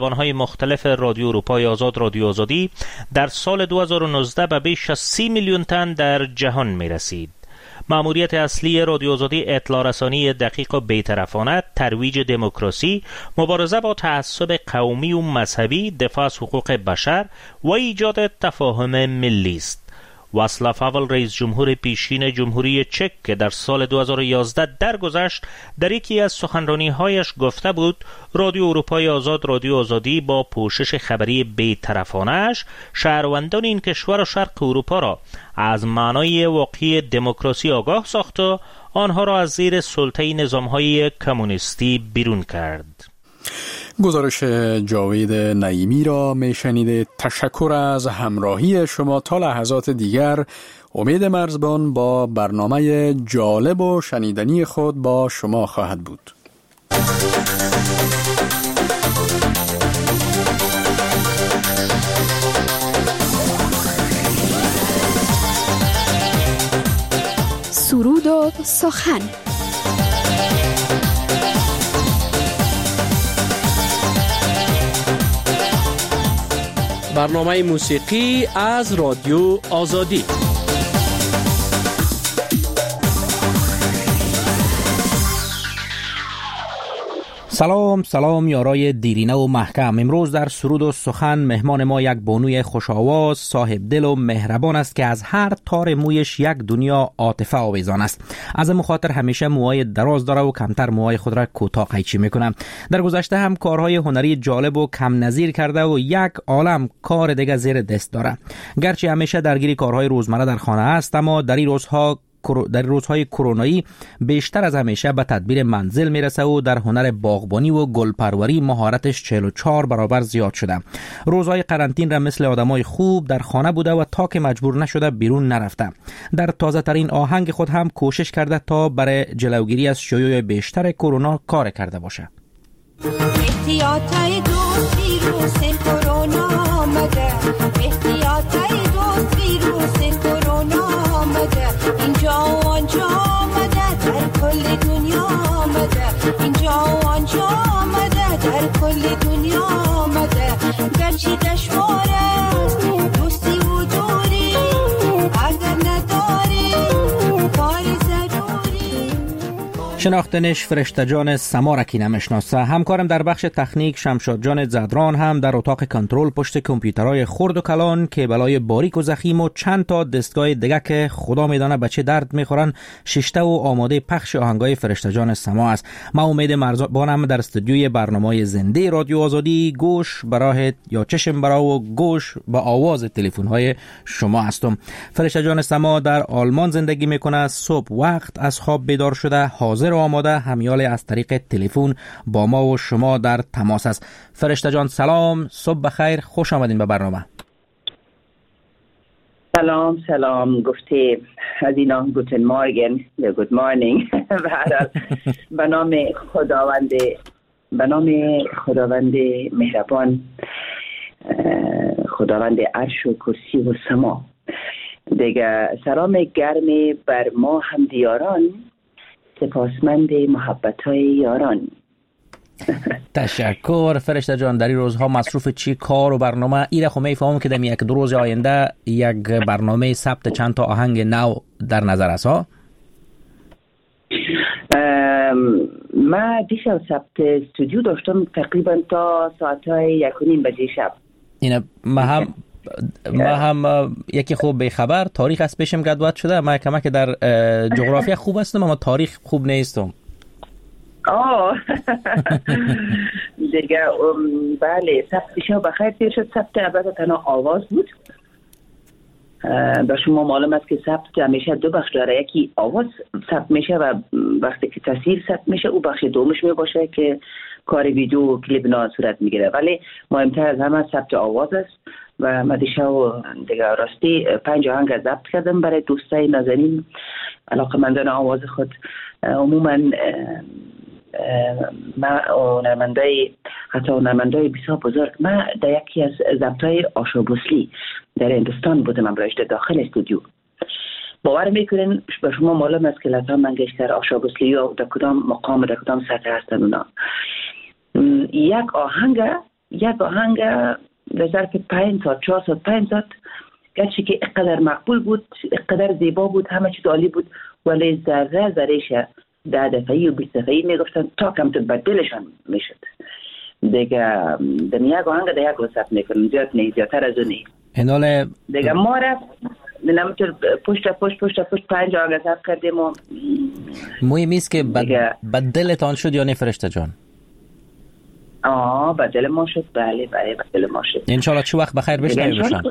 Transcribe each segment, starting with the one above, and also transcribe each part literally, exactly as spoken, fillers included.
های مختلف رادیو اروپای آزاد رادیو آزادی در سال دو هزار و نوزده به بیش از سی میلیون تن در جهان می رسید. مأموریت اصلی رادیو آزادی اطلاع رسانی دقیق و بی‌طرفانه، ترویج دموکراسی، مبارزه با تعصب قومی و مذهبی، دفاع از حقوق بشر و ایجاد تفاهم ملی است. واصلاف هاول رئیس جمهور پیشین جمهوری چک که در سال دو هزار و یازده درگذشت در یکی از سخنرانی‌هایش گفته بود رادیو اروپای آزاد رادیو آزادی با پوشش خبری بی‌طرفانه‌اش شهروندان این کشور و شرق اروپا را از معنای واقعی دموکراسی آگاه ساخت و آنها را از زیر سلطه نظام‌های کمونیستی بیرون کرد. گزارش جاوید نعیمی را میشنیدید. تشکر از همراهی شما. تا لحظات دیگر امید مرزبان با برنامه جالب و شنیدنی خود با شما خواهد بود. سرود و سخن. برنامه موسیقی از رادیو آزادی. سلام سلام یارای دیرینه و محکم. امروز در سرود و سخن مهمان ما یک بانوی خوش آواز، صاحب دل و مهربان است که از هر تار مویش یک دنیا عاطفه آویزان است. از این خاطر همیشه موهای دراز داره و کمتر موهای خود را کوتاه قیچی میکنه. در گذشته هم کارهای هنری جالب و کم نظیر کرده و یک عالم کار دیگه زیر دست داره. گرچه همیشه درگیر کارهای روزمره در خانه است، اما در این روزها در روزهای کرونایی بیشتر از همیشه به تدبیر منزل میرسه و در هنر باغبانی و گلپروری مهارتش چهل و چهار برابر زیاد شده. روزهای قرنطین را مثل آدمای خوب در خانه بوده و تا که مجبور نشده بیرون نرفته. در تازه ترین آهنگ خود هم کوشش کرده تا برای جلوگیری از شیوع بیشتر کرونا کار کرده باشه. احتیاطای دوست ویروس کرونا آمده، احتیاطای دوست ویروس کرونا آمده، اینجا و آنجا آمده، در کل دنیا آمده، اینجا و آنجا آمده، در کل دنیا آمده. گرچه دشواره دوستی و دوری، اگر نداری کار ضروری. شناختنش فرشته جان سما را کی نمیشناسه. همکارم در بخش تکنیک شمشاد جان زدران هم در اتاق کنترل پشت کامپیوترهای خرد و کلان که بلای باریک و زخیم و چند تا دستگاه دیگه که خدا میدانه به چه درد میخورن ششته و آماده پخش آهنگای فرشته جان سما است. ما امید مرزبانم در استودیوی برنامه زنده رادیو آزادی گوش برای یا چشم برای و گوش به آواز تلفن‌های شما هستم. فرشته جان سما در آلمان زندگی میکنه. صبح وقت از خواب بیدار شده، حاضر و آماده همیال از طریق تلفن با ما و شما در تماس است. فرشته جان سلام، صبح بخیر، خوش آمدین به برنامه. سلام سلام، گفته از اینا گوتن مارگن یا گود مارنینگ. به نام خداوند به نام خداوند مهربان، خداوند عرش و کرسی و سما. دیگه سلام گرمی بر ما هم دیاران، سپاسمند محبت‌های یاران. تشکر فرشته جان. در این روزها مصروف چی کار و برنامه؟ ایره خو میفهمم که در یک دو روز آینده یک برنامه ثبت چند تا آهنگ نو در نظر است ها؟ ما دیشب ثبت استودیو داشتم تقریبا تا ساعتهای یک و نیم بجه شب. اینه ما هم ما هم یکی خوب به خبر تاریخ از پیشم گدوات شده. ما کمک در جغرافیا خوب هستم اما تاریخ خوب نیستم. آه دیگه بله، ثبت دیشب بخیر پیر شد. ثبت البته تنها آواز بود. به شما معلوم است که ثبت همیشه دو بخش داره، یکی آواز ثبت میشه و وقتی که تصویر ثبت میشه او بخش دومش می باشه که کار ویدیو و کلیپ نا صورت میگیره، ولی مهمتر از همه ثبت آواز است. و من دیشب دیگه راستی پنج آهنگ ضبط کردم برای دوستای نازنین علاقه‌مندان آواز خود. عموما ما هنرمندای حتی هنرمندای بسیار بزرگ، من در یکی از ضبط‌های آشا بوسلی در هندوستان بودم امروز داخل استودیو. باور میکنین به شما معلوم است که لتا منگشتر، آشا بوسلی در کدام مقام در کدام سطح هستن اونا. یک آهنگ یک آهنگ در ظرف پنج ساعت چهار ساعت پنج ساعت گرچه که اقدر مقبول بود، اقدر زیبا بود، همه چیز عالی بود، ولی ذره ذرهش ده دفعی و بیست دفعی میگفتن تا کم تو بدلشان میشد دیگه. در یک آهنگ در یک روز ثبت میکنم، زیاد نه، زیادتر از اون نه. اینال دیگه ما رفت نمیتون پشت پشت پشت پشت پنج آهنگ ثبت کردیم و مهم است که بد... بدلتان شد یا نه فرشته جان؟ آه بدل ما شد، بله بله بدل ما شد. انشالله چه وقت بخیر بشنویم بشن.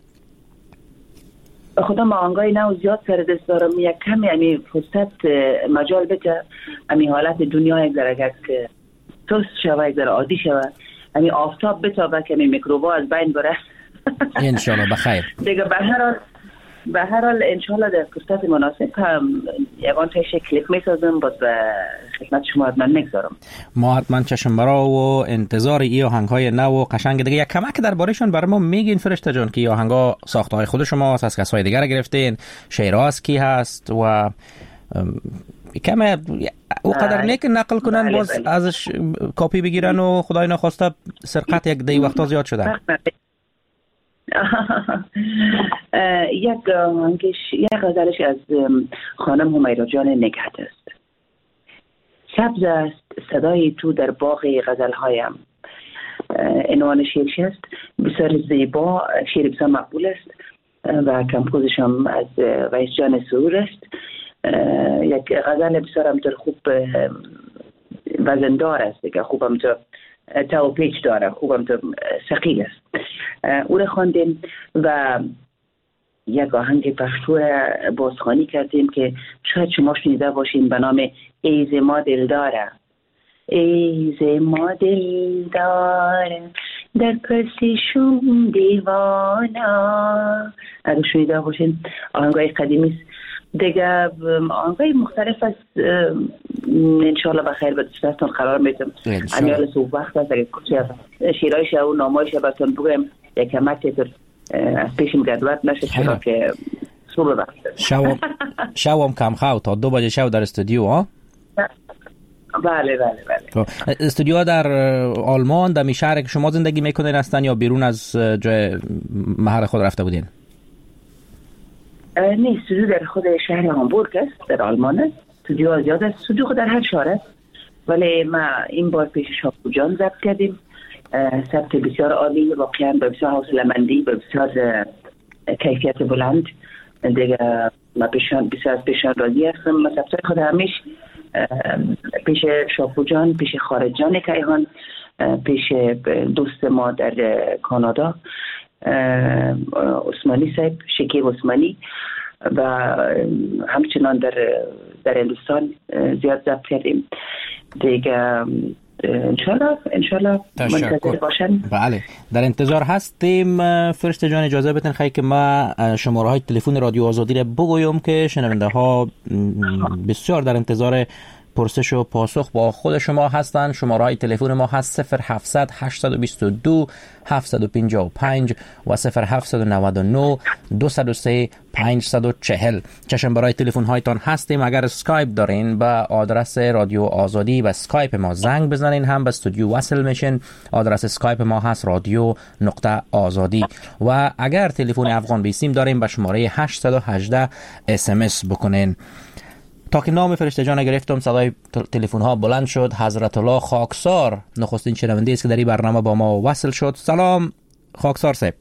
خدا ما آنگاه نو زیاد سر دست دارم، یک کمی امی فرصت مجال بده امی حالت دنیا یک ذره که توست شوه، یک ذره عادی شوه، امی آفتاب بتابه که امی میکروبا از بین بره انشالله بخیر. دیگه به هر حال به هر حال انشالله در فرصت مناسب هم یکان تایش کلیپ میسازم، باز به خدمت شما حتما میگذارم. ما حتما چشم برا و انتظار ای آهنگ های نو و قشنگ دیگه. یک کمک دربارهشون برای ما میگین فرشته جان که ای آهنگ ها ساخته های خود شما از کسای دیگر گرفتین، شعرها از کی هست و کمه وقدر نیک نقل کنن باز ازش کاپی بگیرن و خدای نخواسته سرقت یک دی وقتا زیاد شده. یک آهنگش یک غزلش از خانم همیرا جان نگهت است. سبز است صدای تو در باغ غزلهایم. عنوان شعرش است، بسیار زیبا، شعر بسیار مقبول است و کمپوزش هم از ویس جان سرور است. یک غزل بسیار همطور خوب وزندار است دیگه، خوب همطور تا و پیچ داره، خوب همطور ثقیل است. او را خواندیم و یک آهنگ پښتو بازخوانی کردیم که شاید شما شنیده باشین به نام ایز ما دلداره. ایز ما دلداره در پرسشون دیوانا. اگه شنیده باشین آهنگای قدیمی است دیگه. آهنگای مختلف است، انشاءالله بخیر به دستتون قرار میدم. امیال صبح وقت است اگه شیرایش و نامایش براتون بگویم یک کمک از پیشم گدوت نشه چرا که صبح وقت شو شو هم کم خواهد تا دو بجه شو در استودیو ها؟ بله بله بله. استودیو در آلمان در می شهر که شما زندگی میکنین هستن یا بیرون از جای محل خود رفته بودین؟ نه، استودیو در خود شهر هامبورگ است، در آلمان است. استودیو زیاد است، استودیو خود در هر شهر است، ولی ما این بار پیش شاپو جان ضبط کردیم. ضبط بسیار عالی، واقعا با بسیار حوصله‌مندی، با بسیار کیفیت بلند دیگه. ما پیشان بسیار از پیشان راضی هستم. ما ضبط خود همیش پیش شاپو جان، پیش خارج جان کیهان، پیش دوست ما در کانادا عثمانی صاحب، شکیب عثمانی، و همچنان در در هندوستان زیاد ضبط کردیم دیگه. انشالله انشالله منتظر باشن. بله در انتظار هستیم. فرشته جان اجازه بدین خیلی که ما شماره های تلفن رادیو آزادی را بگویم که شنونده ها بسیار در انتظار پرسش و پاسخ با خود شما هستن. شماره های تلفن ما هست صفر هفتصد هشتصد و بیست و دو هفتصد و پنجاه و پنج و صفر هفتصد و نود و نه دویست و سه پانصد و چهل. چشم برای تلفن هایتان هستیم. اگر اسکایپ دارین به آدرس رادیو آزادی و اسکایپ ما زنگ بزنین، هم به استودیو وصل میشین. آدرس اسکایپ ما هست رادیو نقطه آزادی. و اگر تلفن افغان بیسیم دارین به شماره هشتصد و هجده اس ام اس بکنین. تا که نام فرشته جان گرفتم صدای تلفن ها بلند شد. حضرت الله خاکسار نخستین شنونده است که در این برنامه با ما وصل شد. سلام خاکسار صاحب.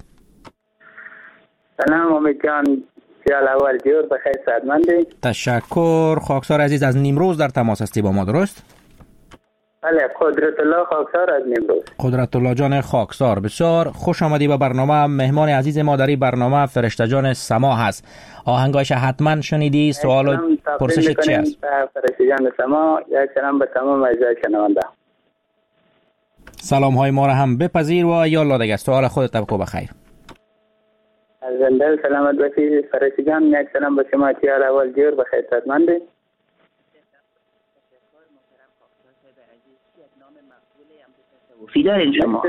سلام امید جان، سیال اول جور بخیر سعادمندی. تشکر خاکسار عزیز. از نیمروز در تماس هستی با ما، درست؟ بله، قدرت الله خاکسار از نیمروز. قدرت الله جان خاکسار، بسیار خوش آمدی به برنامه. مهمان عزیز ما در این برنامه فرشته جان سما هست. آهنگاش حتما شنیدی. سوال و پرسش چی است؟ فرشته جان سما، یک سلام به تمام اعضای شنونده. سلام های ما را هم بپذیر و یا الله دیگه سوال خودت بگو بخیر. از زنده سلامت باشی فرشته جان. یک سلام به شما سیال اول جور بخیر سعادمندی. فیدار شما.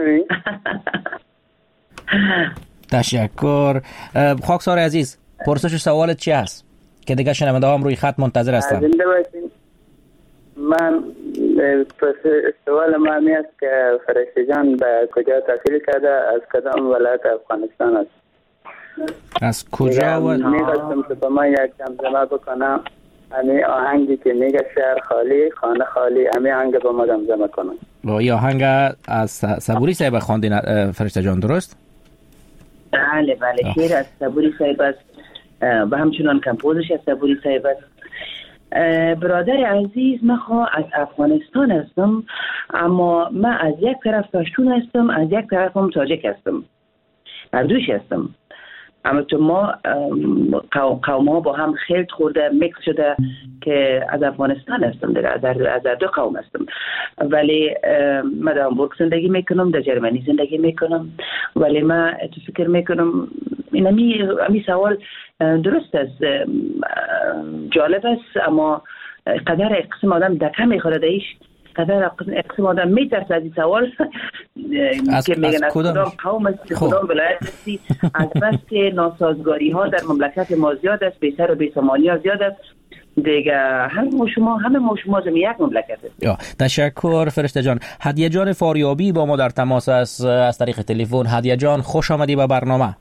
تشکر خاکسار عزیز. پرسش و سوالت چی هست که دیگه شنونده هم روی خط منتظر هستن؟ زنده باشین. من سوال ما می است که فرشته جان به کجا تحصیل کرده، از کدام ولایت افغانستان است؟ از کجا و میگفتم که با من یک دمدمه بکنم امی آهنگی که میگه شهر خالی خانه خالی، امی آهنگ با ما دمدمه کنم. با این آهنگ از صبوری صاحب خواندین فرشته جان، درست؟ بله بله، شعر از صبوری صاحب است و همچنان کمپوزش از صبوری صاحب است. برادر عزیز، من از افغانستان هستم، اما من از یک طرف پشتون هستم، از یک طرف هم تاجک هستم، هر دوش هستم. اما تو ما قوم ها با هم خلط خورده، میکس شده که از افغانستان هستم دیگه، از از دو قوم هستم. ولی من در هامبورگ زندگی میکنم، در جرمنی زندگی میکنم. ولی من تو فکر میکنم این همی, همی سوال درست است، جالب است، اما قدر قسم آدم دکه میخوره دایش، قدر قسم آدم میترسه از این سوال که میگن از کدام قوم است، کدام ولایت هستی. از بس که ناسازگاری ها در مملکت ما زیاد است، بی‌سر و بی‌سامانی ها زیاد است دیگه. همه ما شما همه ما شما زمین یک مملکت است. تشکر فرشته جان. هدیه جان فاریابی با ما در تماس است از طریق تلفن. هدیه جان خوش آمدی به برنامه.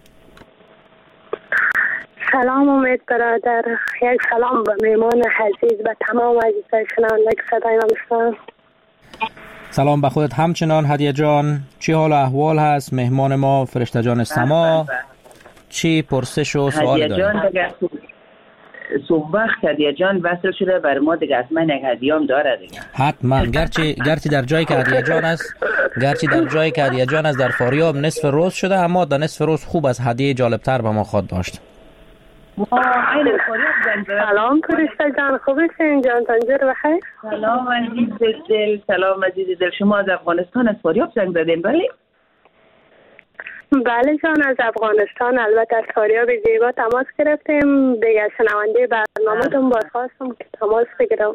سلام امید برادر، یک سلام به میمان عزیز، به تمام عزیزای شنونده که صدای من میشنون. سلام به خودت همچنان هدیه جان. چی حال و احوال هست؟ مهمان ما فرشته جان سما، چی پرسش و سوال داری؟ هدیه جان صبح وقت هدیه جان وصل شده بر ما دیگه، حتما یک هدیه‌ام داره دیگه. حتما، گرچه گرچه در جایی که هدیه جان است، گرچه در جایی که هدیه جان است در فاریاب نصف روز شده، اما در نصف روز خوب از هدیه جالبتر به ما خود داشت. سلام فرشته جان، خوبیشین جان؟ تنجر بخیر. سلام عزیز دل، سلام عزیز دل. شما از افغانستان از فاریاب زنگ زدین؟ بله بله جان، از افغانستان، البته از فاریاب زیبا تماس گرفتیم. دیگه شنونده برنامه‌تون بخواستم که تماس بگیرم.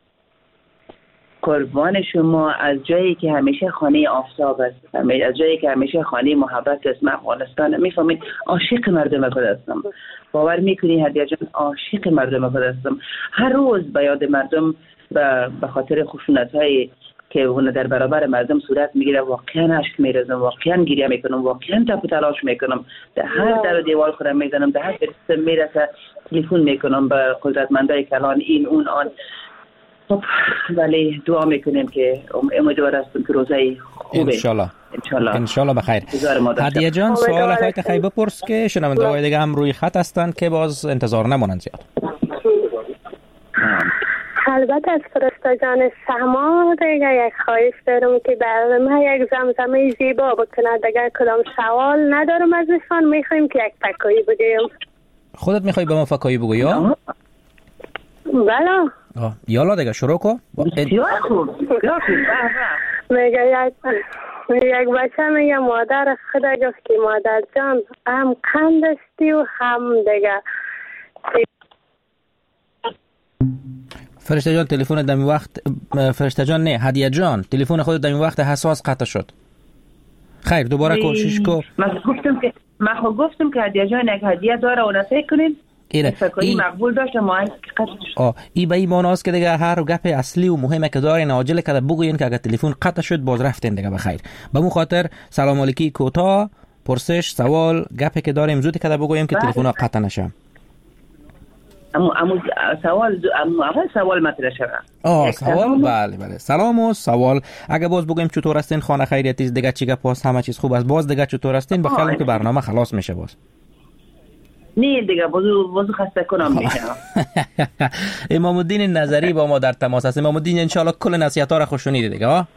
قربان شما. از جایی که همیشه خانه آفتاب است، از جایی که همیشه خانه محبت است، من افغانستان. میفهمید؟ عاشق مردم خود هستم. باور میکنی هدیه جان؟ عاشق مردم خود هستم. هر روز به یاد مردم به خاطر خشونت‌های که اون در برابر مردم صورت میگیره واقعا اشک میریزم، واقعا گریه میکنم، واقعا تپ و تلاش میکنم، در هر در و دیوار خودم میزنم، در هر قسم میرسه تلفن میکنم به قدرتمندای کلان، این اون آن. خب ولی دعا میکنیم که امیدوار هستم که روزای خوبه انشالله انشالله انشالله بخیر. هدیه جان سوال خواهی خیلی بپرس که شنونده های دیگه هم روی خط هستند که باز انتظار نمونن زیاد. البته از فرشته جان سما دیگه یک خواهش دارم که برای ما یک زمزمه زیبا بکنه. دیگه کدام سوال ندارم ازشان، میخوایم که یک فکایی بگیم. خودت میخوای به ما فکایی بگو یا؟ بله یالا دیگه شروع کن. بسیار خوب بسیار خوب. میگه یک یک بچه میگه مادر خدا گفت که مادر جان هم قندستی و هم دیگه. فرشته جان تلفن دمی وقت فرشته جان نه هدیه جان تلفن خود دمی وقت حساس قطع شد. خیر دوباره کوشش کو. من گفتم که من خود گفتم که هدیه جان یک هدیه داره و نصیحت کنین. فکری مقبول داشته ما قطع شد. آه ای به این معنی است که دیگه هر گپ اصلی و مهمه که دارین عاجل کده بگوین که اگه تلفن قطع شد باز رفتین دیگه بخیر. به مو خاطر سلام علیکی کوتاه پرسش سوال گپی که داریم زود کده بگویم که تلفن قطع نشه. امو امو سوال امو اول سوال مطرح شده. آه سوال بله بله سلام و سوال. اگه باز بگویم چطور هستین خانه خیریتی دیگه چی گپ هست همه چیز خوب است باز دیگه چطور هستین بخیالم که برنامه خلاص میشه باز. نه دیگه بازو بازو خسته کنم میشه. امام الدین نظری با ما در تماس است. امام الدین ان شاء الله کل نصیحت‌ها را خوشونید دیگه ها.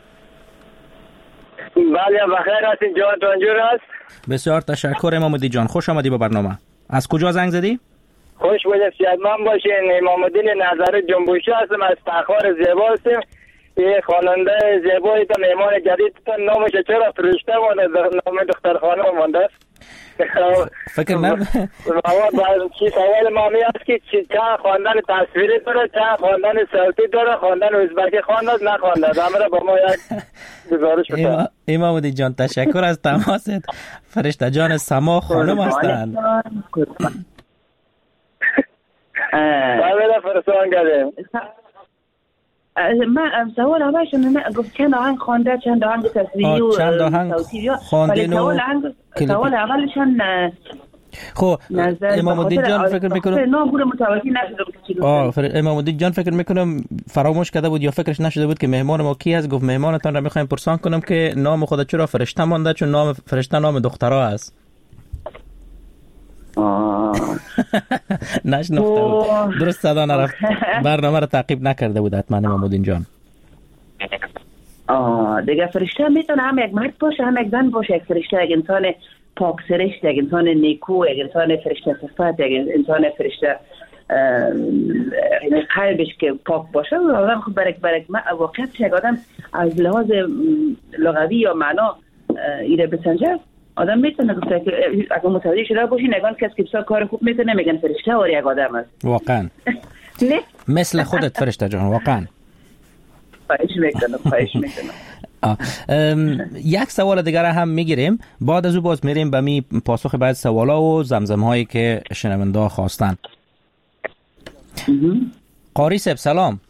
بله بخیر هستین جان تونجور است. بسیار تشکر امام الدین جان خوش آمدی به برنامه. از کجا زنگ زدی؟ خوش بودید صحتمند باشین. امام الدین نظری جنبوشی هستم از تخار زیبا هستم. یه خواننده زیبایی تا مهمان جدیدتون نامش چرا فرشته مونده نام دختر خانم مونده است. فکر نم مواد چی سوال ما می است که چه خواندن تصویری داره چه خواندن صوتی داره خواندن ازبکی خوانده نخوانده همه با ما یک گزارش بده. امام الدین جان تشکر از تماست. فرشته جان سما خانم هستند. بله فرستان کردیم. من سوال اولشون گفت چند آهنگ خوانده، چند آهنگ تصویری و چند آهنگ خواندین و سوال سوال اولشون خب امام الدین جان فکر میکنم نام بود متوجه نشدم. آه امام الدین جان فکر میکنم فراموش کرده بود یا فکرش نشده بود که مهمان ما کی است. گفت مهمانتان را میخوایم پرسان کنم که نام خود چرا فرشته مانده، چون نام فرشته نام دخترها است. نشناخته بود، درست صدا نرفت، برنامه را تعقیب نکرده بود حتما امام الدین جان. آه دیگه فرشته میتونه هم یک مرد باشه هم یک زن باشه. یک فرشته یک انسان پاک سرشت، یک انسان نیکو، یک انسان فرشته صفت، یک انسان فرشته قلبش که پاک باشه. آدم خب برک برک واقعیت یک آدم از لحاظ لغوی یا معنا ایره بسنجه، آدم میتونه گفته که اگه متوجه شده باشی نگان کسی که بسیار کار خوب میتونه میگن فرشته واری یک آدم است. واقعا نه مثل خودت فرشته جان، واقعا خواهش میکنم خواهش میکنم. یک سوال دیگر هم میگیریم، بعد از او باز میریم به می پاسخ بعد سوالا و زمزم هایی که شنونده ها خواستن. قاری صاحب سلام.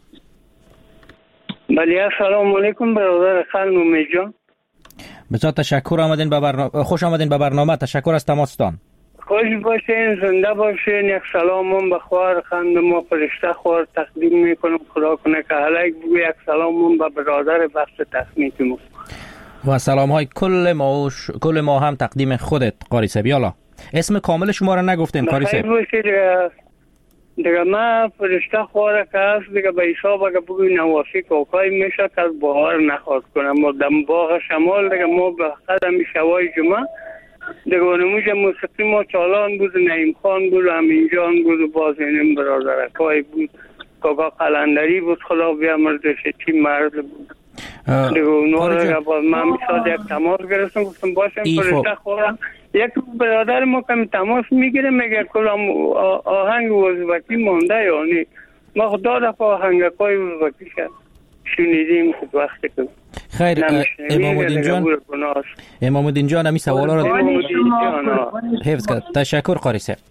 بله سلام علیکم برادر خان امید جان. بسیار تشکر آمدین به برنامه، خوش آمدین به برنامه. تشکر از تماستان. خوش باشین، زنده باشین. یک سلام هم به خوار خند ما فرشته خوار تقدیم میکنم. خدا کنه که علیک بگو. یک سلام هم به برادر بخش تخنیک ما و سلام های کل ما و ش... کل ما هم تقدیم خودت قاری صاحب. یالا اسم کامل شما رو نگفتین قاری صاحب. بخیر باشید دیگه. دیگه ما فرشته خواره که هست دیگه به حساب اگه بگوی نوافی کوکای میشه که از بهار نخواست کنم و دم باغ شمال دیگه ما به قدم شوای جمعه دیگه اونموجه موسیقی ما چالان بود، نعیم خان بود، امین جان بود و باز اینم برادر اکای بود، کاکا قلندری بود، خدا بیامرزش چی مرد بود دیگه اونو رو باز من میشاد یک تماس گرفتم گفتم باشم فرشته خورم. یک برادر ما کمی تماس میگیره میگه کلام آهنگ وزبکی مانده یا نی. ما خدا دفعه آهنگکای وزبکی شد شنیدیم خود وقتی که خیر. امام الدین جان امام الدین جان همی سوالا رو حفظ کرد. تشکر قاری صاحب.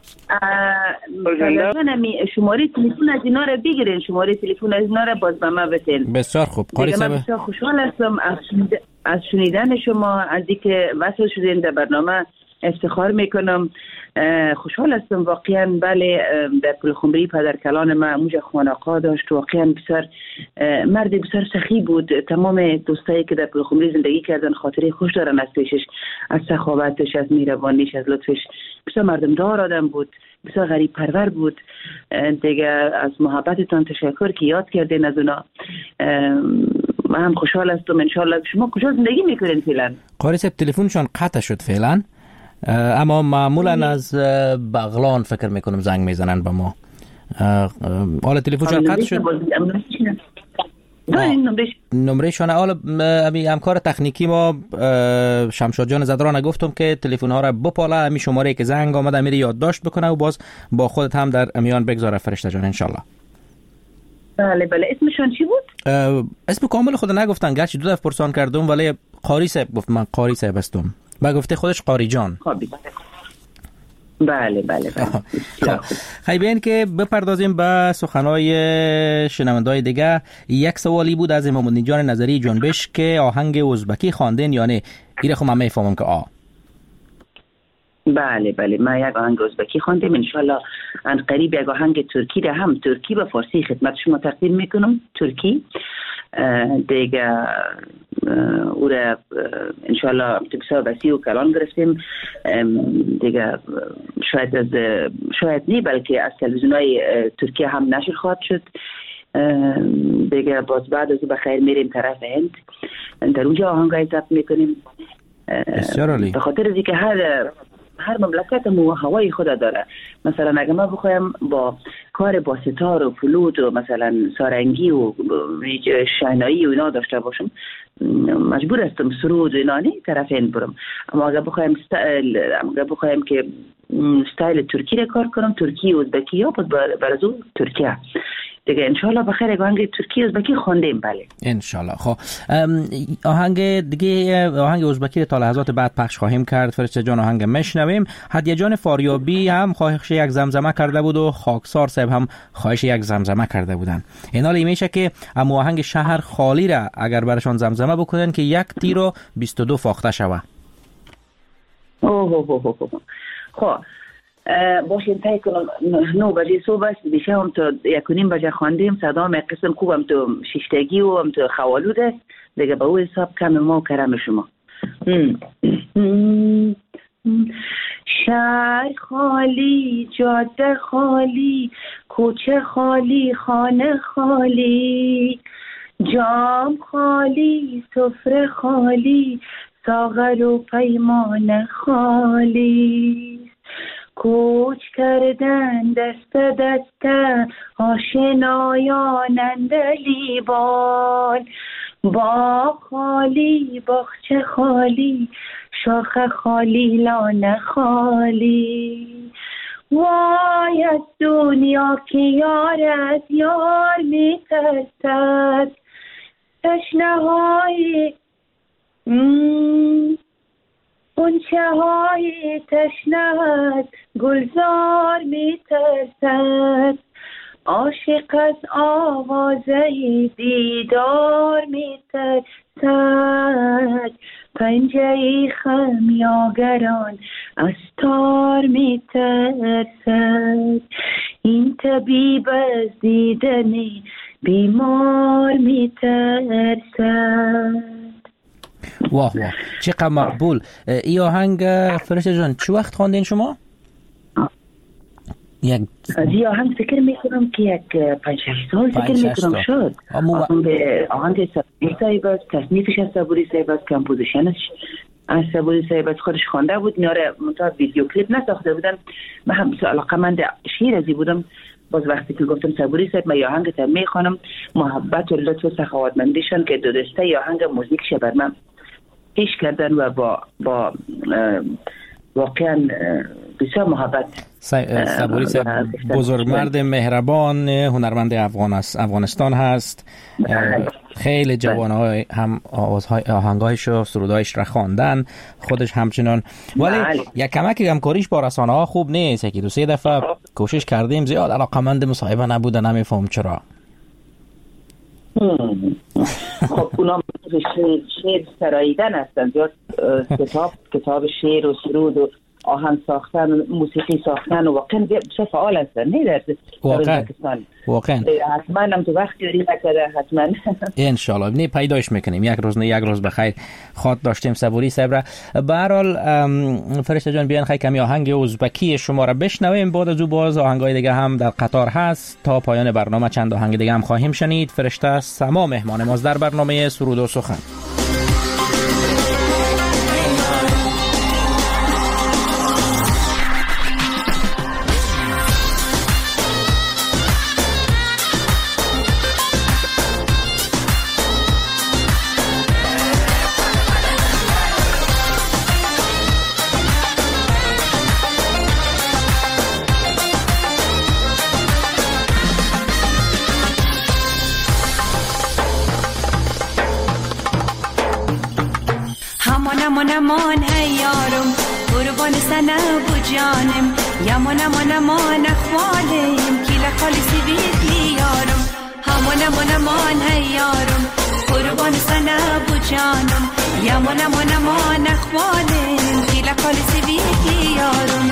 شماره تلفن از اینا رو بگیرین، شماره تلفن از اینا رو باز به ما بتین. بسیار خوب قاری صاحب. من بسیار خوشحال هستم از شنیدن شما، از اینکه وصل شدین در برنامه افتخار میکنم. خوشحال هستم واقعا. بله در پلخمری پدر کلان ما موج خانقا داشت، واقعا بسیار مرد بسیار سخی بود. تمام دوستایی که در پلخمری زندگی کردن خاطره خوش دارن از پیشش، از سخاوتش، از مهربانیش، از لطفش. بسیار مردم دار آدم بود، بسیار غریب پرور بود. دیگه از محبتتان تشکر که یاد کردین از اونا. من هم خوشحال هستم. انشالله شما کجا زندگی میکنین فعلا؟ قاری صاحب تلفنشون قطع شد فعلا، اما معمولا از بغلان فکر میکنم زنگ میزنن به ما. حالا تلفنشون قطع شد. نمره شونه حالا امی همکار تکنیکی ما شمشاد جان زدران گفتم که تلفن ها را بپاله، امی شماره که زنگ آمده میره یادداشت بکنه و باز با خودت هم در امیان بگذاره فرشته جان انشالله. بله بله. اسمشون چی بود؟ اسم کامل خود نگفتن، گرچه دو دفعه پرسان کردم ولی قاری صاحب گفت من قاری صاحب هستم. با گفته خودش قاری جان. بله بله بله. خیلی بین که بپردازیم به سخنهای شنونده‌های دیگه. یک سوالی بود از امام الدین جان نظری جنبش که آهنگ ازبکی خواندین یا نه؟ ایره خب من میفهمم که آه. بله بله ما یک آهنگ ازبکی خواندیم. انشالله ان قریب یک آهنگ ترکی ده هم ترکی به فارسی خدمت شما تقدیم میکنم. ترکی دیگه او را انشالله بسیار وسیع و کلان گرفتیم دیگه. شاید از شاید نی بلکه از تلویزیونای ترکیه هم نشر خواهد شد دیگه. باز بعد از به خیر میریم طرف هند، در اونجا آهنگای ضبط میکنیم. به خاطر از اینکه هر هر مملکت مو هوای خود داره. مثلا اگه ما بخوایم با کار با ستار و فلوت و مثلا سارنگی و شهنایی و اینا داشته باشم مجبور هستم سرود و اینا نه طرف این برم. اما اگه بخوایم استایل اگه بخوایم که استایل ترکی را کار کنم، ترکی و ازبکی یا باز برازو ترکیه دیگه انشالله بخیر یک آهنگ ترکی ازبکی خواندیم. بله انشالله. خب آهنگ دیگه، آهنگ ازبکی تا لحظات بعد پخش خواهیم کرد. فرشته جان آهنگ مشنویم. هدیه جان فاریابی هم خواهش یک زمزمه کرده بود و خاکسار صاحب هم خواهش یک زمزمه کرده بودن. این حالی میشه که اما آهنگ شهر خالی را اگر برشان زمزمه بکنن که یک تیر و بیست و دو فاخته شوه. اوه اوه اوه اوه. خب باشیم تایی کنم نو بجه صبح است بیشه هم تا یک و نیم بجه خواندیم. صدا هم قسم خوب هم تو شیشتگی و هم تو خوالود است دیگه. به او حساب کم ما و کرم شما. شهر خالی، جاده خالی، کوچه خالی، خانه خالی، جام خالی، سفره خالی، ساغر و پیمان خالی. کوچ کردن دست دست آشنایان اندلیبان. با خالی، باغچه خالی، شاخه خالی، لانه خالی. وای از دنیا که یار از یار می ترسد. تشنه های اونچه های تشنه گلزار می ترسد. عاشق از آوازه دیدار می ترسد. پنجه خمیاگران از تار می ترسد. این طبیب از دیدن بیمار می ترسد. واه واه چقدر مقبول. ای آهنگ فرشته جان چه وقت خواندین شما؟ یک ای آهنگ فکر میکنم که یک پنج شش سال فکر میکنم شد. آهنگ صبوری صاحب است، تصنیفش از صبوری صاحب است، کمپوزیشنش از صبوری صاحب است. خودش خوانده بود. نیاره منتها ویدیو کلیپ نساخته بودن. من هم علاقمند شعر ازی بودم. باز وقتی که گفتم صبوری صاحب من آهنگ تا میخوانم، محبت و لطف و سخاوتمندیشان که دو دسته آهنگ موزیکش بر من پیش کردن و با با واقعا بسیار محبت. صبوری صاحب بزرگمرد مهربان، هنرمند افغانستان هست. خیلی جوانهای هم آوازهای آهنگایش و سرودایش را خواندن، خودش همچنان. ولی یک کمکی همکاریش با رسانه ها خوب نیست. یکی دو سه دفعه کوشش کردیم، زیاد علاقمند مصاحبه نبوده، نمیفهم چرا. خب اونا شعر, شعر سراییدن هستن. زیاد کتاب کتاب شعر و سرود و آهنگ ساختن و موسیقی ساختن و واقعا بسیار فعال هستن. نه در واقعا واقعا حتما هم تو وقت داری نکده حتما انشالله نه پیداش میکنیم. یک روز نه یک روز بخیر خواد داشتیم صبوری صاحب را. به هر حال فرشته جان بیان خیلی کمی آهنگ ازبکی شما را بشنویم. بعد از او باز آهنگای دیگه هم در قطار هست. تا پایان برنامه چند آهنگ دیگه هم خواهیم شنید. فرشته سما مهمان ماست در برنامه سرود و سخن. امان امان ای یارم قربان سنه بو جانم یمان امان امان اخوالیم کیل خالی سیبیدی یارم امان امان امان ای یارم قربان سنه بو جانم یمان امان امان اخوالیم کیل خالی سیبیدی یارم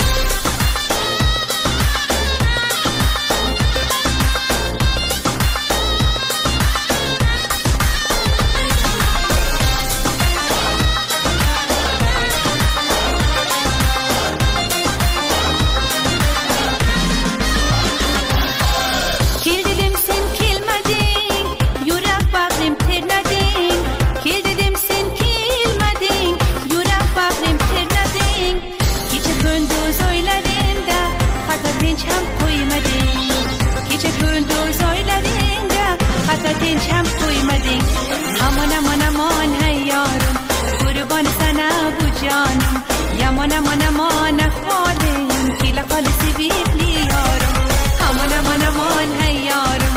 یمان امان امان اخوالیم کیل خالصی بیدلی یارم امان امان امان ای یارم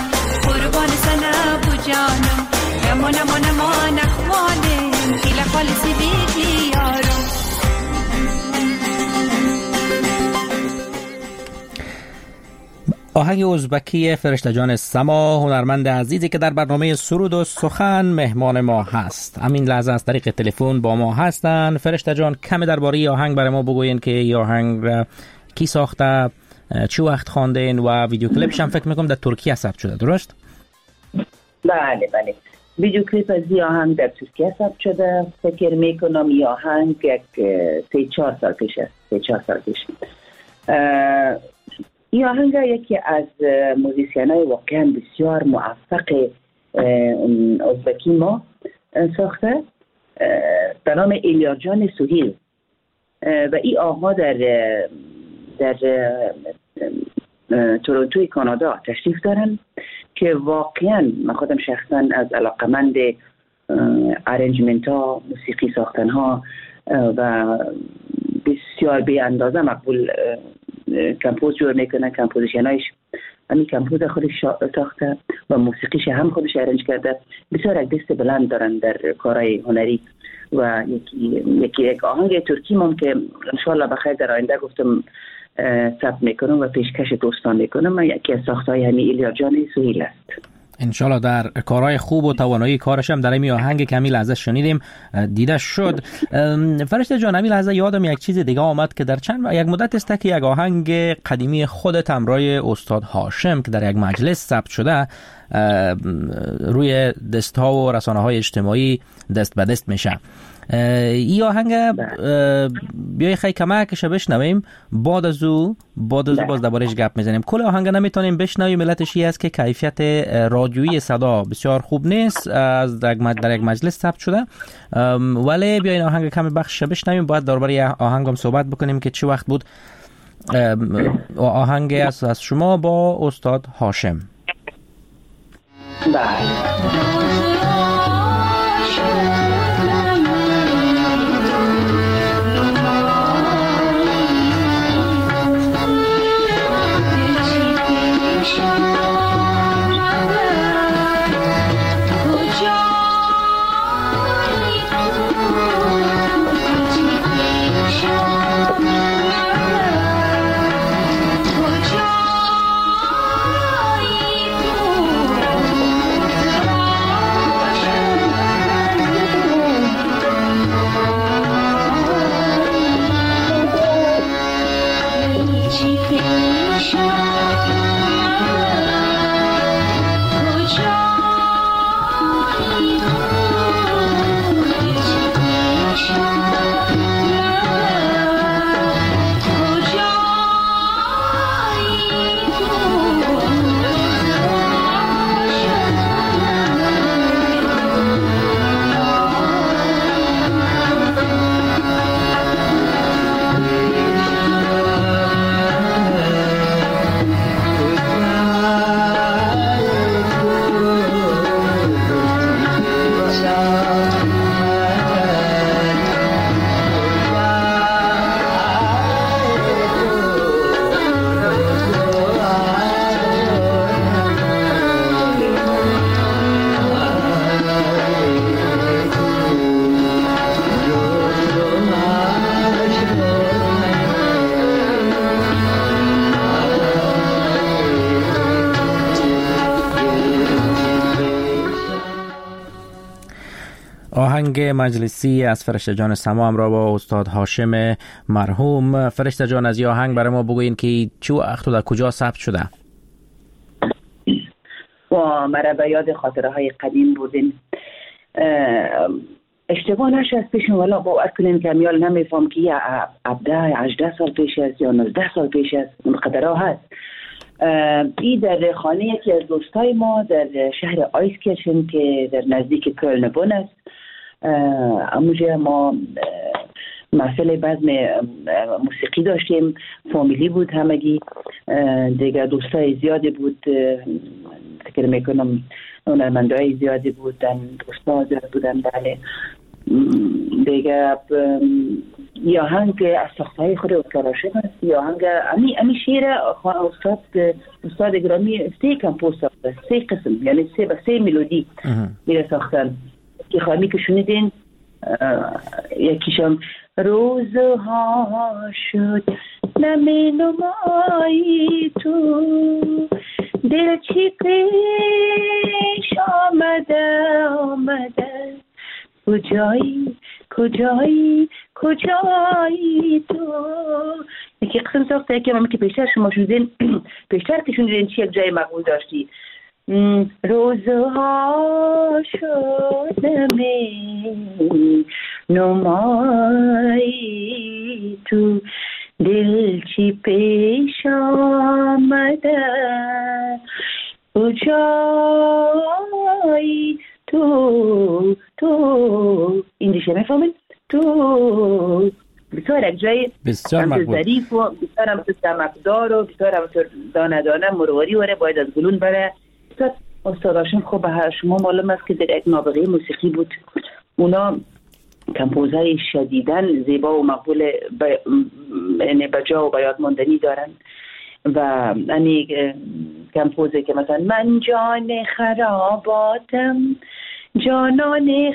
آهنگ ازبکی فرشته جان سما، هنرمند عزیزی که در برنامه سرود و سخن مهمان ما هست، همین لحظه از طریق تلفن با ما هستن. فرشته جان، کمی درباره آهنگ برای ما بگوین که این آهنگ کی ساخته، چه وقت خواندین و ویدیو کلیپش هم فکر میکنم در ترکیه ثبت شده، درست؟ بله بله، ویدیو کلیپ از این آهنگ در ترکیه ثبت شده. فکر میکنم این آهنگ یک سه چهار سال پیش است، سه چهار سال پیش. این آهنگ یکی از موزیسینای واقعا بسیار موفق ازبکی ما ساخته به نام ایلیاجان سهیل و این آقا در در تورنتوی کانادا تشریف دارن که واقعا من خودم شخصا از علاقمند ارنجمنت ها، موسیقی ساختن ها و بسیار بی اندازه مقبول کمپوز جور میکنه. کمپوزیشن هایش همین کمپوز خودش ساخته و موسیقیش هم خودش ارنج کرده. بسیار یک دست بلند دارن در کارهای هنری و یکی یکی یک آهنگ ترکی مم که انشالله بخیر در آینده گفتم ثبت میکنم و پیشکش دوستان میکنم و یکی از ساختهای همین ایلیاجان سهیل است. انشالله در کارهای خوب و توانایی کارش هم در این آهنگ که همین لحظه شنیدیم دیده شد. فرشته جان، همین لحظه یادم یک چیز دیگه آمد که در چند یک مدت است که یک آهنگ قدیمی خودت همراه استاد هاشم که در یک مجلس ثبت شده روی دست‌ها و رسانه‌های اجتماعی دست به دست میشه. این آهنگ بیای خیلی کمکش بشنویم، بعد از او بعد از او باز دربارش گپ میزنیم. کل آهنگ نمیتونیم بشنویم، علتش این است که کیفیت رادیویی صدا بسیار خوب نیست، از در یک مجلس ثبت شده. ولی بیاین آهنگ کمی بخش بشنویم، بعد درباره آهنگم صحبت بکنیم که چه وقت بود. آهنگ از از شما با استاد هاشم. بله. آهنگ مجلسی از فرشته جان سما همراه با استاد هاشم مرحوم. فرشته جان، از این آهنگ برای ما بگوین که چه وقت و در کجا ثبت شده؟ و مرا به یاد خاطره های قدیم بودین. اشتباه نشد پیشون ولی باور کنین که میال نمیفهم که یه هفده هجده سال پیش است یا نوزده سال پیش است، اون قدرها هست. این در خانه یکی از دوستای ما در شهر آیس کیچن که در نزدیک کلن بون است. اموجه ما محفل بزم موسیقی داشتیم، فامیلی بود همگی، دیگه دوستای زیادی بود، فکر میکنم هنرمندای زیادی بودن، دوستا زیاد بودن. بله دیگه یه آهنگ از ساختهای خود استاد هاشم است. یه آهنگ امی امی شعر استاد استاد گرامی سه کمپوز ساخته، سه قسم، یعنی سه به سه ملودی میره ساختن که خواهمی که شنیدین. یکیشم روزها شد نمی نمایی تو، دل چی پیش آمده آمده، کجایی کجایی کجایی تو. یکی قسم ساخته که من که پیشتر شما شدین پیشتر که شدین چی یک جای مقبول داشتی. روزها شده می نمایی تو، دل چی پیش آمده، کجایی تو تو. این دیشه میفهمین تو بسیار یک جای بسیار مقبول، ظریف و بسیار هم سمکدار و بسیار هم دانه دانه مرواری وره، باید از گلون بره. بسیار استاداشم خوب به شما معلوم است که در یک نابغه موسیقی بود. اونا کمپوزهای شدیدن زیبا و مقبول به جا و به یاد ماندنی دارن و یعنی کمپوزه که مثلا من جان خراباتم، جانان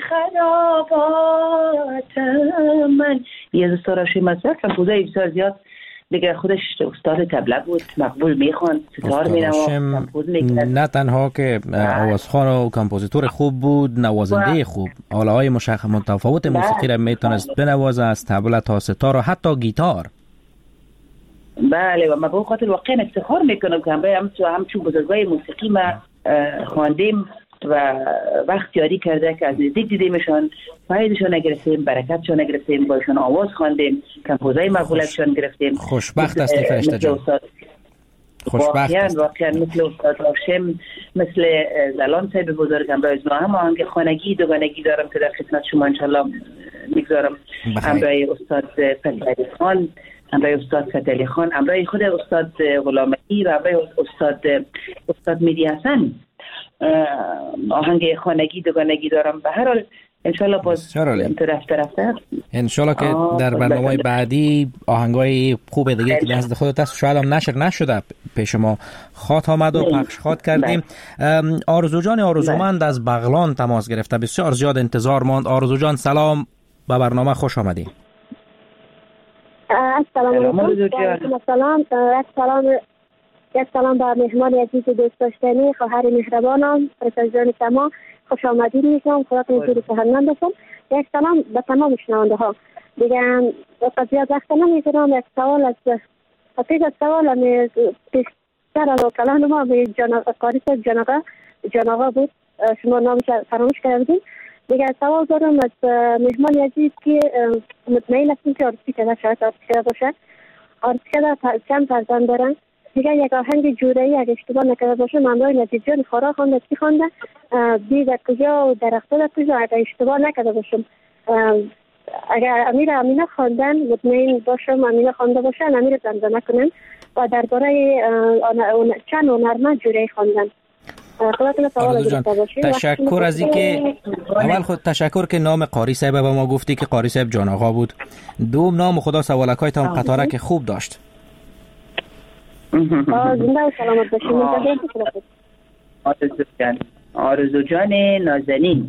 خراباتم من. یه از استاداشم مثلا کمپوزهای بسیار زیاد دیگه، خودش استاد طبله بود، مقبول میخوان، ستار مینواخت. نه تنها که آوازخوان و کمپوزیتور خوب بود، نوازنده خوب، آله‌های مشخص متفاوت موسیقی را میتونست بنوازه، از طبله تا ستار و حتی گیتار. بله و من به خاطر واقعا افتخار میکنم که هم همچون بزرگای موسیقی ما خواندیم و وقت یاری کرده که از نزدیک دیدیمشان، فایدشان نگرفتیم، برکتشان نگرفتیم، باشون آواز خواندیم، کمپوزهای مقبولتشان گرفتیم. خوشبخت هستی فرشته جان. خوشبخت واقعا واقعا مثل استاد هاشم، مثل زلان صاحب بزرگم برای هم آهنگ خانگی دوگانگی دارم که در خدمت شما انشالله میگذارم. همراه استاد فتحعلی خان، همراه استاد فتحعلی خان، همراه خود استاد غلامعلی و همراه استاد استاد مهدی حسن آهنگ خانگی دوگانگی دارم. به هر حال انشالله باز تو رفته رفته انشالله که در برنامه بعدی آهنگای خوب دیگه که دست خودت است شاید هم نشر نشده پیش ما خواد آمد و پخش خواد کردیم. آرزو جان آرزومند از بغلان تماس گرفته، بسیار زیاد انتظار ماند. آرزو جان سلام، به برنامه خوش آمدی. السلام علیکم. سلام سلام یک سلام به مهمان عزیز دوست داشتنی خواهر مهربانم پرسنل جان تمام، خوش آمدید میگم، خداتون زیر سهرمند باشم. یک سلام به تمام شنونده ها دیگه. وقت زیاد وقت نمیگیرم، یک سوال از پیش از سوال پیشتر از کلام ما به قاری صاحب جناقه جناقه بود، شما نامش فراموش کردید دیگه. سوال دارم از مهمان عزیز که مطمئن هستیم که آرزوی کرده شاید آرزوی کرده باشه، آرزوی کرده چند فرزند دارن دیگه. یک آهنگ جورایی اگه اشتباه نکرده باشه ممنوع نتیجه خورا خونده چی خونده بی در کجا و درخته در کجا اگه اشتباه نکرده باشم. اگر امیر امینه خواندن مطمئن باشم امینه خوانده باشن امیر زمزمه کنن و درباره چند هنرمند جورایی خواندن. تشکر از اینکه اول خود تشکر که نام قاری صاحب به ما گفتی که قاری صاحب جان آقا بود. دوم نام خدا سوالکای تام قطاره که خوب داشت. زنده و سلامت باشید. آرزو جان آرزو جان نازنین،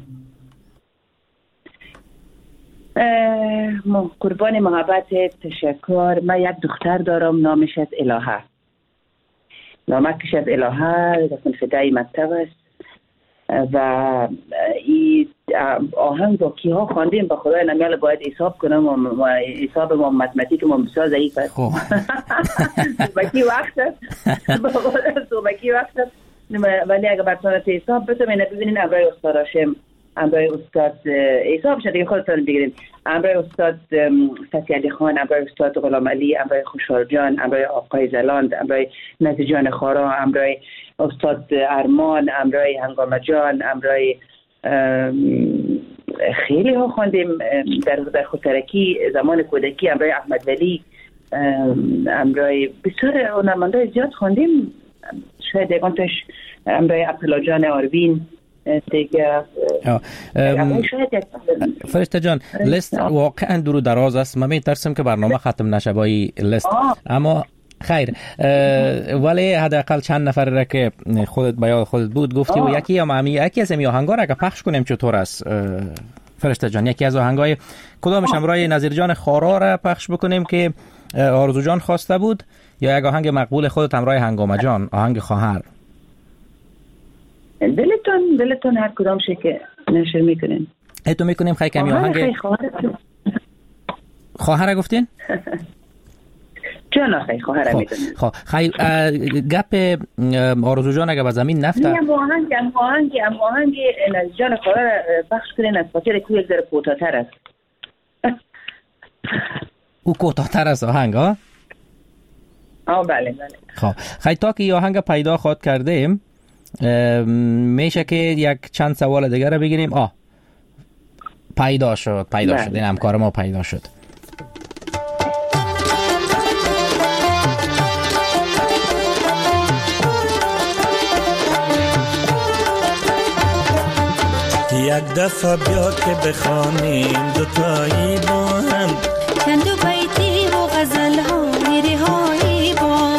قربان محبت، تشکر. من یک دختر دارم نامش از الهه، نامکش از الهه در فدای مکتب است و این آهنگ با کیها خواندیم به خدای نمیال باید حساب کنم و حساب ما متمتیک ما بسیار ضعیف است. صوبکی وقت است صوبکی وقت است ولی اگر برسانت حساب بتونم ببینین امرای استاد هاشم، امرای استاد حساب شد دیگه خودتان بگیرین، امرای استاد فتحعلی خان، امرای استاد غلامعلی، امرای خوشحال جان، امرای آقای زلاند، امرای نزی جان خارا، امرای استاد ارمان، امرای هنگامه جان، امرای خیلی ها خواندیم در در خودترکی زمان کودکی، امرای احمد ولی، امرای بسیار هنرمندای زیاد خواندیم. شاید یکانتش امرای عبدالله جان آروین دیگه. فرشته جان لیست واقعا دور و دراز است، من میترسم که برنامه ختم نشه با این لیست، اما خیر ولی حداقل چند نفر را که خودت بیاد خودت بود گفتی و یکی هم یکی از این آهنگا را که پخش کنیم چطور است؟ فرشته جان یکی از آهنگای کدامش همراه نظیر جان خارا را پخش بکنیم که آرزو جان خواسته بود، یا یک آهنگ مقبول خودت همراه هنگامه جان، آهنگ خواهر؟ دلتون دلتون هر کدام شه که نشر میکنین. ایتو میکنیم خیلی کمی آهنگ خواهر گفتین؟ جان خیلی خواهر میکنین. خب خیلی گپ آرزو جان اگه به زمین نفته میگم آهنگ آهنگ آهنگ نظیر جان خواهر بخش کنین از خاطر که یک ذره کوتاه‌تر است. او کوتاه‌تر است آهنگ ها؟ آه بله بله. خب خیلی تا که این آهنگ پیدا خواهد کردیم میشه که یک چند سوال دیگر رو بگیریم. آه پیدا شد پیدا بله. شد این همکار ما پیدا شد. یک دفعه بیا که بخوانیم دوتایی با هم چند بیتی و غزل ها میری هایی با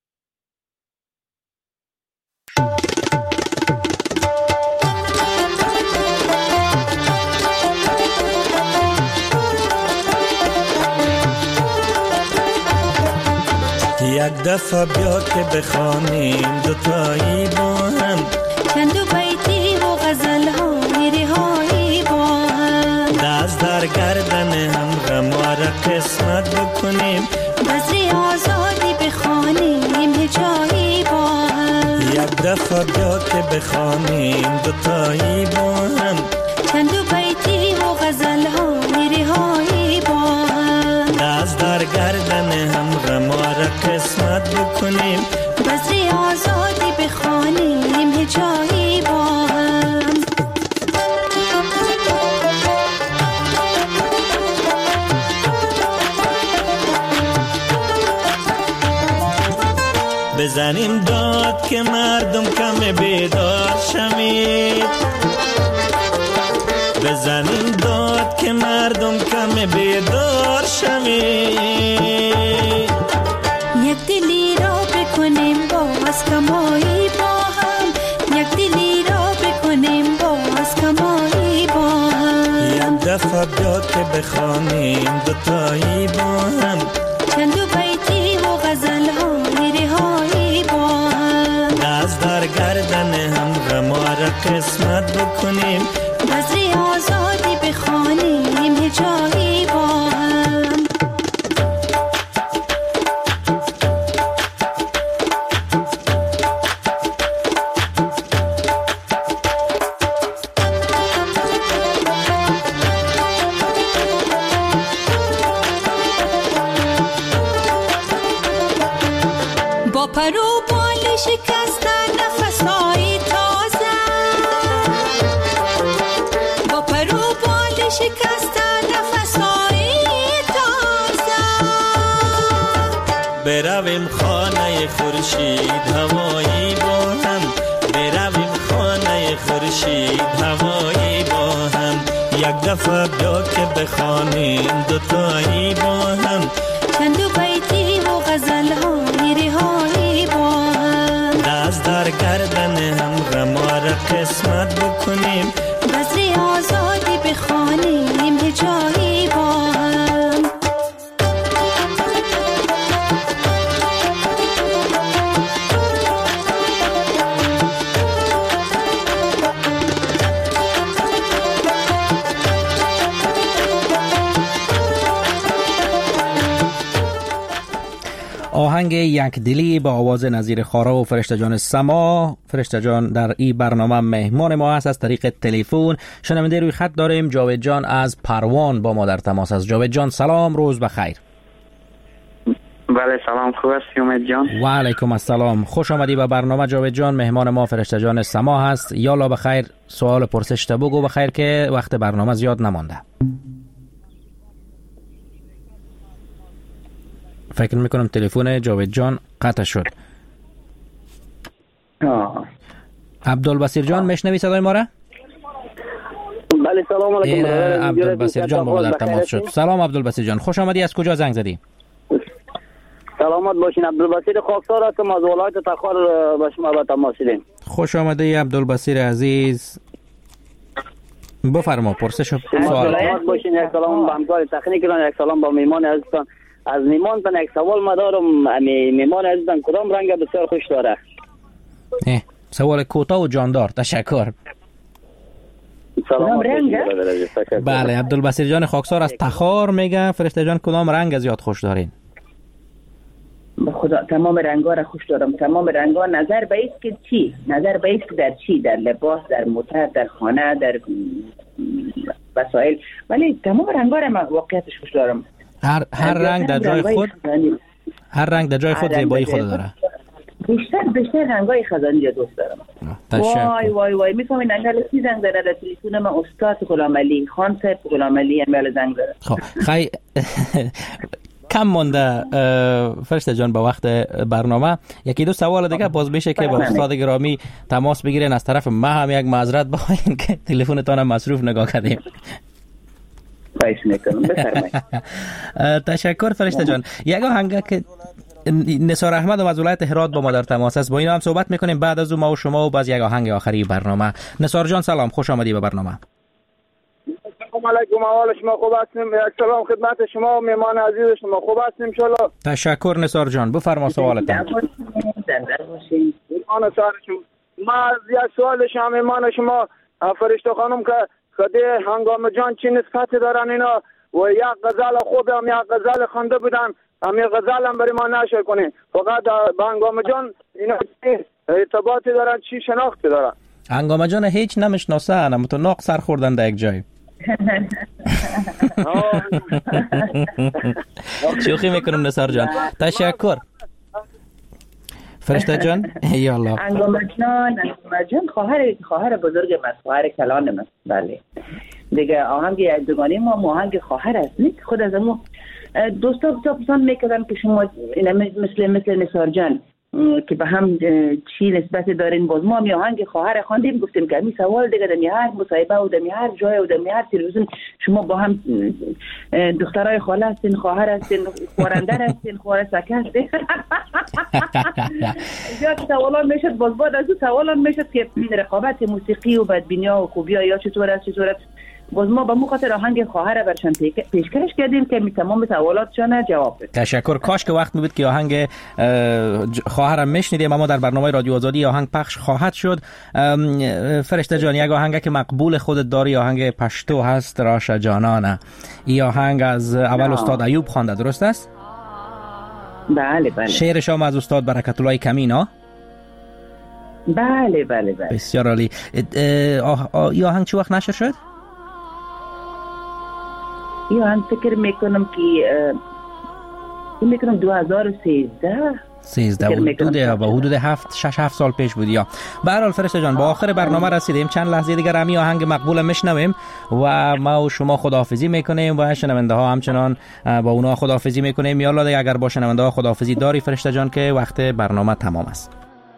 یک دفعه بیا که بخوانیم دوتایی با هم چند بیتی و غزل ها میری هایی با هم دست در گردن هم غمار قسمت بکنیم بزری آزادی بخوانیم جایی با هم یک دفعه بیا که بخوانیم دوتایی با هم چند بیتی و غزل ها میری هایی با هم دست در گردن هم غمار قسمت بکنیم بزری آزادی بخوانیم جایی با هم بزنیم داد که مردم کم بیدار شمید بزنیم داد که مردم کم بیدار شمید یک دلی را بکنیم باز کمایی با هم یک دلی را بکنیم باز کمایی با هم یک دفعه بیا که بخوانیم دوتایی با هم چند بیتی و غزل ها میری هایی با هم دست در گردن هم غمار قسمت بکنیم بزری آزادی بخوانیم جایی با هم با پرو بال شکستن نفسایی تازه با پرو بال شکستن نفسایی تازه برویم خانه خورشید هوایی با هم برویم خانه خورشید هوایی با هم یک دفعه بیا که بخوانیم دوتایی با هم چند بیتی و غزل ها میری هایی با هم دست در گردن هم غمار قسمت بکنیم بزری آزادی بخوانیم جایی با هم آهنگ یک دلی با آواز نظیر خارا و فرشته جان سما. فرشته جان در این برنامه مهمان ما هست از طریق تلفن. شنونده روی خط داریم جاوید جان از پروان با ما در تماس است. جاوید جان سلام، روز بخیر. بله سلام، خوب هستی امید جان؟ و علیکم السلام، خوش آمدی به برنامه جاوید جان. مهمان ما فرشته جان سما هست. یالا بخیر، سوال پرسش تا بگو بخیر که وقت برنامه زیاد نمانده. فکر میکنم تلفن جاوید جان قطع شد. آه. عبدالبصیر جان میشنوی صدای ما را؟ بله سلام علیکم. عبدالبصیر جان با ما در تماس شد. سلام عبدالبصیر جان، خوش آمدی. از کجا زنگ زدی؟ سلامت باشین. عبدالبصیر خاکسار هستم از ولایت تخار به شما به تماس شدیم. خوش آمده عبدالبصیر عزیز. بفرما پرسش و سوال. سلامت باشین. یک سلام به همکار تکنیکتان، یک سلام به میمان عزیزتان. از میمانتان یک سوال ما دارم. میمان عزیزتان کدام رنگ بسیار خوش داره؟ سوال کوتاه و جاندار. تشکر. کدام رنگ؟ بله، عبدالبصیر جان خاکسار از تخار میگه فرشته جان کدام رنگ از یاد خوش دارین؟ به خدا تمام رنگا را خوش دارم. تمام رنگا نظر به است که چی؟ نظر به است که در چی؟ در لباس، در موتر، در خانه، در وسایل. ولی تمام رنگا را من واقعیتش خوش دارم. هر هر رنگ در جای خود هر رنگ در جای خود زیبایی خود داره. بیشتر بیشتر رنگای خزانی را دوست دارم. وای وای وای میفهمین انگل سی زنگ داره در تلفن من. استاد غلامعلی خان صاحب غلامعلی امیال زنگ داره. خب خی کم مونده فرشته جان به وقت برنامه. یکی دو سوال دیگه باز میشه که با استاد گرامی تماس بگیرین. از طرف ما هم یک معذرت بخواین که تلفنتان هم مصروف نگاه کردیم. خواهش میکنم بفرمایید. تشکر فرشته جان. یک آهنگ که نثار احمد از ولایت هرات با ما در تماس است، با اینا هم صحبت میکنیم بعد از اون ما و شما و باز یک آهنگ آخری برنامه. نثار جان سلام، خوش آمدی به برنامه. سلام علیکم، احوال شما خوب هستیم؟ یک سلام خدمت شما و میمان عزیز شما، خوب هستیم ان شاء الله؟ تشکر نثار جان، بفرما سوالتان. میمان سوال شما، ما از یک سوال شما میمان شما فرشته خانم که خدای هنگام جان چی نسبت دارن اینا و یک غزل خوب هم یک غزل خوانده بودن، همین غزل هم برای ما نشر کنین. فقط به هنگام جان اینا ارتباطی دارن، چی شناختی دارن؟ هنگام جان هیچ نمیشناسه، اما تو ناق سر خوردن در یک جای. شوخی میکنم نثار جان. تشکر فرشته جان. یا الله. انگام جان انگام جان خواهر خواهر بزرگ من، خواهر کلان من. بله دیگه آهنگ دوگانه ما آهنگ خواهر است. نیست خود از ما دوستا بسیار پسند میکردن که شما مثل مثل نثار جان که به هم چی نسبت دارین. باز ما می آهنگ خواهر خواندیم، گفتیم که همین سوال دیگه در هر مصاحبه و در هر جای و در هر تلویزیون شما با هم دخترای خاله هستین، خواهر هستین، خوارندر هستین، خوار سکه هستین. اینجا سوالان میشد، باز بعد از اون سوالان میشد که رقابت موسیقی و بدبینیا و خوبیا یا چطور است چطور است. باز ما به مخاطر آهنگ خواهر برشان پیشکش کردیم که می تمام سوالاتشان جواب بده. تشکر. کاش که وقت می بود که آهنگ خواهرم میشنیدیم، اما در برنامه رادیو آزادی آهنگ پخش خواهد شد. فرشته جان یک آهنگ که مقبول خودت داری آهنگ پشتو هست، راشه جانانه. این آهنگ از اول استاد ایوب خوانده، درست است؟ بله بله. شعرش هم از استاد برکت الله کمینا. بله بله بله. بسیار عالی. این آهنگ چه وقت نشر شد؟ یا هم فکر میکنم که میکنم دو هزار و سیزده سیزده حدود یا با حدود هفت شش هفت سال پیش بود. یا به هر حال فرشته جان با آخر برنامه رسیدیم. چند لحظه دیگر همین آهنگ مقبول میشنویم و ما و شما خداحافظی میکنیم و شنونده ها همچنان با اونها خداحافظی میکنیم. یا الله اگر با شنونده ها خداحافظی داری فرشته جان که وقت برنامه تمام است.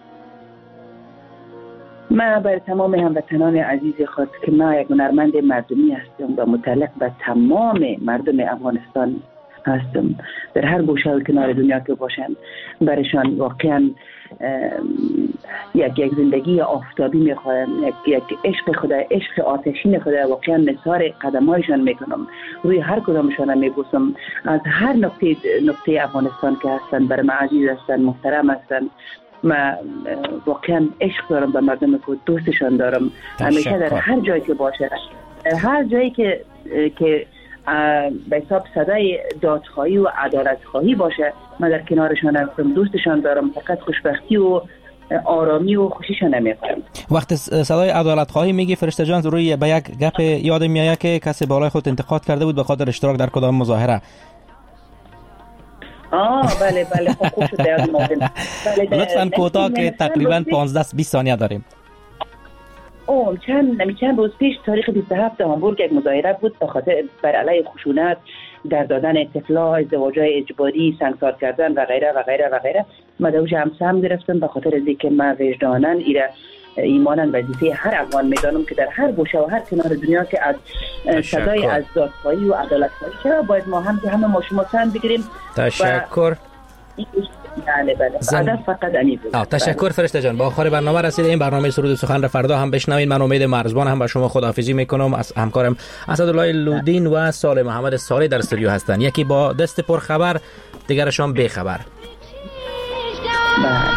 من برای تمام هموطنان عزیز خود که من یک هنرمند مردمی هستم و متعلق به تمام مردم افغانستان هستم، در هر گوشه و کنار دنیا که باشن، برایشان واقعا یک یک زندگی آفتابی میخواهم، یک یک عشق خدا، عشق آتشین خدا واقعا نثار قدمایشان میکنم، روی هر کدامشان میبوسم. از هر نقطه نقطه افغانستان که هستن برای من عزیز هستن، محترم هستن. من واقعا عشق دارم به مردم خود، دوستشان دارم. همیشه در هر جایی که باشه، در هر جایی که که به حساب صدای دادخواهی و عدالتخواهی باشه، من در کنارشان هستم، دوستشان دارم. فقط خوشبختی و آرامی و خوشیشان نمیخوام. وقت صدای عدالت خواهی میگی فرشته جان، روی به یک گپ یاد میاد که کسی بالای خود انتقاد کرده بود به خاطر اشتراک در کدام مظاهره. آه بله بله خب خوب شده یاد مادم. لطفاً کوتاه که تقریباً پانزده بیست ثانیه داریم. اوه چند نمی چند روز پیش تاریخ بیست و هفت هامبورگ یک مظاهره بود به خاطر بر علیه خشونت در دادن اطلاع، ازدواج‌های اجباری، سنگسار کردن و غیره و غیره و غیره. من دوش هم سهم گرفتم به خاطر از اینکه من وجداناً ایره ایماناً وظیفه هر افغان میدانم که در هر گوشه و هر کنار دنیا که از صدای از دادخواهی و عدالت‌خواهی چرا باید ما هم که همه ما شما سهم بگیریم. تشکر. بله بله زن... هدف فقط امی بود. تشکر فرشته جان. با آخر برنامه رسیدیم. این برنامه سرود و سخن را فردا هم بشنوین. من امید مرزبان هم با شما خداحافظی میکنم. از همکارم اسدالله لودین و صالح محمد صالح در استودیو هستند. یکی با دست پر خبر، دیگرشان بی خبر. بله.